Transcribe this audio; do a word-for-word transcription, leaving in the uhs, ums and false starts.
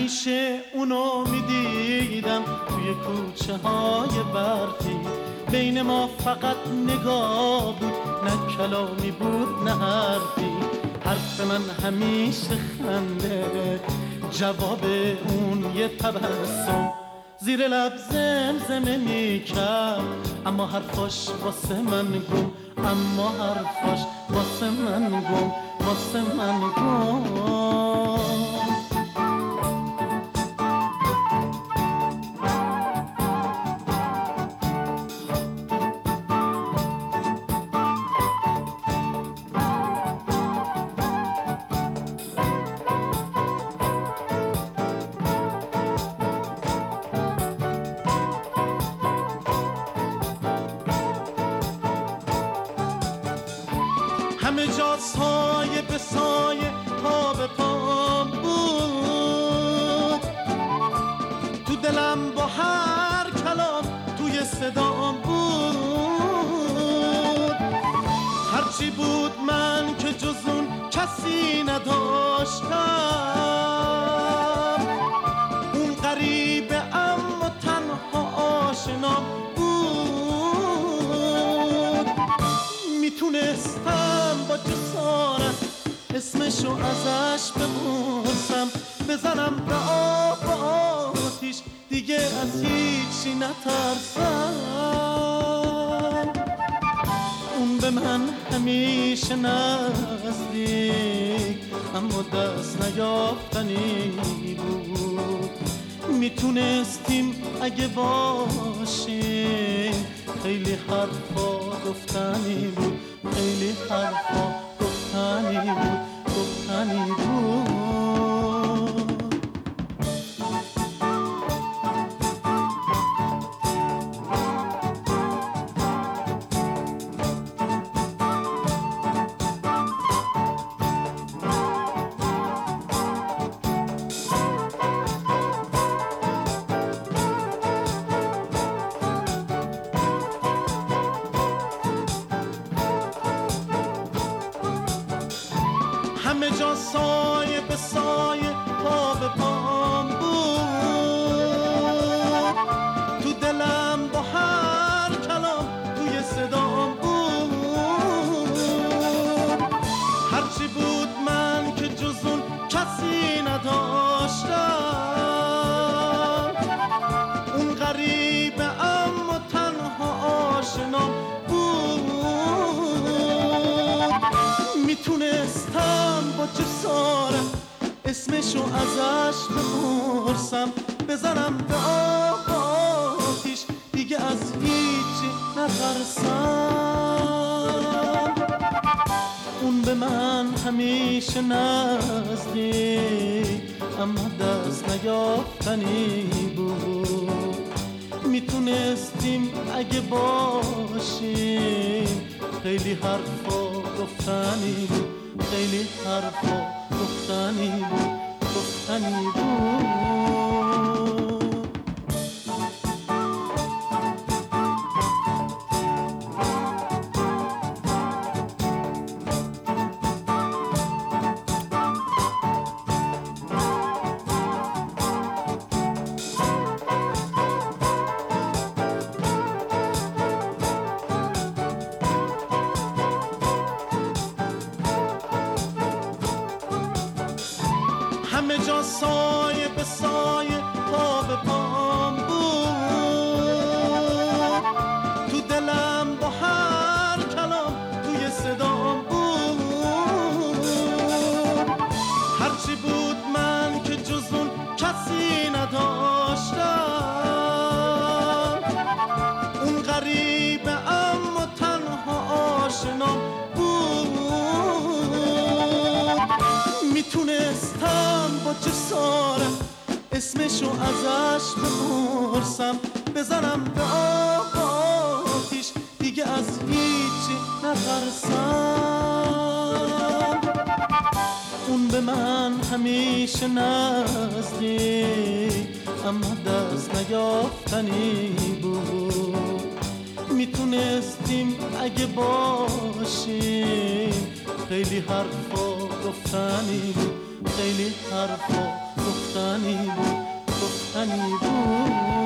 همیشه اونو میدیدم توی کوچه های برفی، بین ما فقط نگاه بود، نه کلامی بود نه حرفی. حرف من همیشه خنده، جواب اون یه تبسم، زیر لب زمزمه میکرد اما حرفاش واسه من گم، اما حرفاش واسه من گم، واسه من گم. همه جا سایه به سایه، پا به پا بود، تو دلم با هر کلام توی صدام بود. هرچی بود من که جز اون کسی نداشتم، اون غریبه اما تنها آشنام بود. میتونستم با جسارت اسمشو ازش بپرسم، بزنم به آب و آتیش، دیگه از هیچی نترسم. اون به من همیشه نزدیک اما دست نیافتنی بود. میتونستیم اگه باشیم، خیلی حرفا گفتنی بود، خیلی حرفا گفتنی بود، گفتنی بود. همه جا سایه به سایه، پا به پام بود، تو دلم با هر کلام توی صدام بود. هرچی بود من که جز اون کسی نداشتم، اون غریبه اما تنها آشنام بود. میتونستم با جسارت اسمشو ازش بپرسم، بزنم به آب آتیش، دیگه از هیچی نترسم. اون به من همیشه نزدیک اما دست نیافتنی بود. میتونستیم اگه باشیم، خیلی حرفا گفتنی بود، خیلی حرفا گفتنی بود، گفتنی بود. همه جا سایه به سایه، پا به پام بود، تو دلم با هر کلام توی صدام بود. هرچی بود من که جز اون کسی نداشتم، اون غریبه اما تنها آشنام بود. میتونستم با جسارت اسمشو ازش بپرسم، بزنم به آب آتیش، دیگه از هیچی نترسم. اون به من همیشه نزدیک اما دست نیافتنی بود. میتونستیم اگه باشیم، خیلی حرفا گفتنی بود، خیلی حرفا گفتنی گفتنی بود گفتنی بود